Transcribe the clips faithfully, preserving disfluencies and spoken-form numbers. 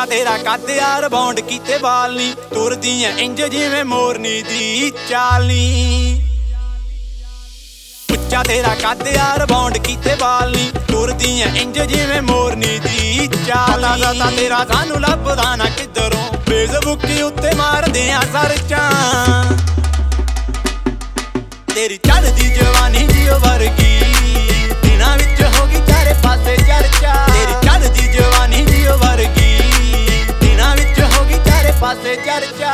ਉੱਚਾ ਤੇਰਾ ਕੱਦ ਯਾਰ ਬੌਂਡ ਕੀਤੇ ਵਾਲ ਨੀ, ਤੁਰਦੀ ਐ ਇੰਜ ਜਿਵੇਂ ਮੋਰਨੀ ਦੀ ਚਾਲ ਨੀ। ਉੱਚਾ ਤੇਰਾ ਕੱਦ ਯਾਰ ਬੌਂਡ ਕੀਤੇ ਵਾਲ ਨੀ, ਤੁਰਦੀ ਐ ਇੰਜ ਜਿਵੇਂ ਮੋਰਨੀ ਦੀ ਚਾਲ ਨੀ। ਤਾਂ ਤੇਰਾ ਸਾਨੂੰ ਲੱਭਦਾ ਨਾ ਕਿੱਧਰੋਂ, ਫੇਸਬੁੱਕ ਉੱਤੇ ਮਾਰਦੇ ਆ ਸਰਚਾਂ। ਤੇਰੀ ਚੜ੍ਹਦੀ ਜਵਾਨੀ ਜੀਓ ਵਰਗੀ, ਦਿਨਾਂ ਵਿੱਚ ਹੋ ਗਈ ਚਾਰੇ ਪਾਸੇ ਚਰਚਾ। ਤੇਰੀ ਚੜ੍ਹਦੀ ਜਵਾਨੀ ਜੀਓ ਵਰਗੀ, ਦਿਨਾਂ ਵਿੱਚ ਹੋ ਗਈ ਚਾਰੇ ਪਾਸੇ ਚਰਚਾ।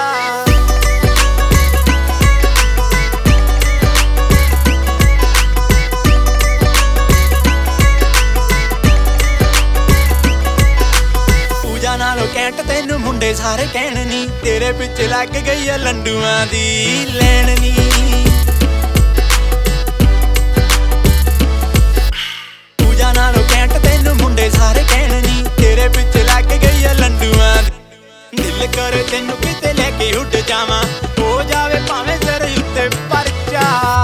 ਪੂਜਾ ਨਾਲੋਂ ਕੈਂਟ ਤੈਨੂੰ ਮੁੰਡੇ ਸਾਰੇ ਕਹਿਣ ਨੀ, ਤੇਰੇ ਪਿੱਛੇ ਲੱਗ ਗਈ ਆ ਲੰਡੂਆਂ ਦੀ ਲੈਣ ਨੀ। ਪੂਜਾ ਨਾਲੋਂ ਕੈਂਟ ਤੈਨੂੰ ਮੁੰਡੇ ਸਾਰੇ ਕਹਿਣ ਨੀ, ਤੇਰੇ ਪਿੱਛੇ ਲੱਗ ਗਈ ਆ ਲੰਡੂਆਂ ਦੀ। ਦਿਲ ਕਰੇ ਤੈਨੂੰ ਕਿਤੇ ਲੈ ਕੇ ਉੱਡ ਜਾਵਾਂ, ਹੋ ਜਾਵੇ ਭਾਵੇਂ ਸਿਰ ਉੱਤੇ ਪਰਚਾ।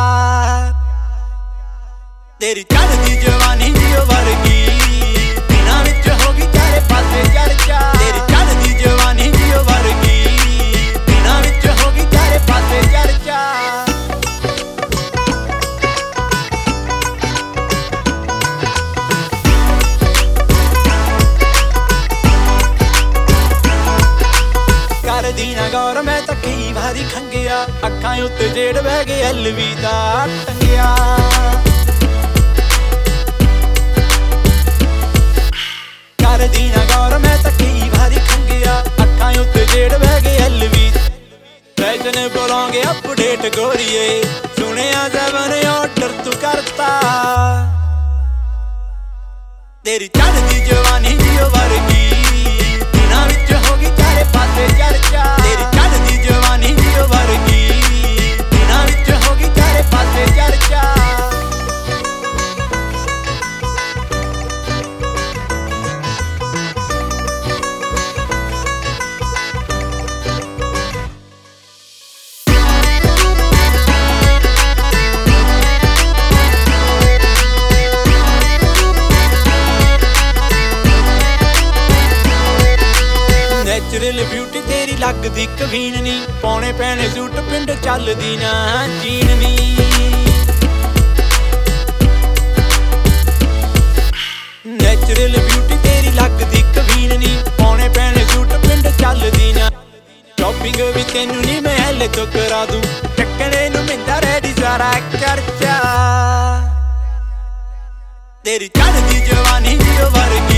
ਤੇਰੀ ਚੜ੍ਹਦੀ ਜਵਾਨੀ ਜੀਓ ਵਰਗੀ, ਦਿਨਾਂ ਵਿੱਚ ਹੋ ਗਈ ਚਾਰੇ ਪਾਸੇ ਚਰਚਾ। ਤੇਰੀ ਚੜ੍ਹਦੀ ਜਵਾਨੀ ਜੀਓ ਵਰਗੀ, ਦਿਨਾਂ ਵਿੱਚ ਹੋ ਗਈ ਚਾਰੇ ਪਾਸੇ ਚਰਚਾ। ਕਰਦੀ ਨਾ ਗੌਰ ਮੈਂ ਤਾਂ ਕਈ ਵਾਰੀ ਖੰਗਿਆ, ਅੱਖਾਂ ਉੱਤੇ ਜੇੜ ਬਹਿ ਕੇ ਅਲਵਿਦਾ ਟੰਗਿਆ। ਕਰਦੀ ਨਾ ਗੌਰ ਮੈਂ ਤਾਂ ਕਈ ਵਾਰੀ ਖੰਗਿਆ, ਅੱਖਾਂ ਉੱਤੇ ਜੇੜ ਬਹਿ ਕੇ ਅਲਵਿਦਾ। ਫੈਸ਼ਨ ਬੋਲਾਂਗੇ ਅਪਡੇਟ ਗੋਰੀਏ, ਸੁਣਿਆ ਜ਼ਬਨ ਆਰਡਰ ਤੂੰ ਕਰਤਾ। ਤੇਰੀ ਚੜ੍ਹਦੀ ਜਵਾਨੀ ਜੀਓ ਵਰਗੀ, ਦਿਨਾਂ ਵਿੱਚ ਹੋ ਗਈ ਚਾਰੇ ਪਾਸੇ ਚਰਚਾ। ਤੇਰੀ ਚੜ੍ਹਦੀ ਜਵਾਨੀ ਜੀਓ ਵਰਗੀ, ਦਿਨਾਂ ਵਿੱਚ ਹੋ ਗਈ ਚਾਰੇ ਪਾਸੇ ਚਰਚਾ। ਨੈਚੁਰਲ ਬਿਊਟੀ ਤੇਰੀ ਲੱਗਦੀ ਕਵੀਨ ਨੀ, ਪਾਉਣੇ ਪੈਣੇ ਸੂਟ ਪਿੰਡ ਚੱਲਦੀ ਨਾ ਜੀਨ ਨੀ। ਨੈਚੁਰਲ ਬਿਊਟੀ ਤੇਰੀ ਲੱਗਦੀ ਕਵੀਨ ਨੀ, ਪਾਉਣੇ ਪੈਣੇ ਸੂਟ ਪਿੰਡ ਚੱਲਦੀ ਨਾ। ਸ਼ੋਪਿੰਗ ਵੀ ਤੈਨੂੰ ਨੀ ਮੈਂ ਹਲੇ ਤੋਂ ਕਰਾ ਦੂੰ, ਚੱਕਣੇ ਨੂੰ ਮਿੰਦਾ ਰੈਡੀ ਸਾਰਾ ਚਰਚਾ। ਤੇਰੀ ਚੜ੍ਹਦੀ ਜਵਾਨੀ ਜੀਓ ਵਰਗੀ,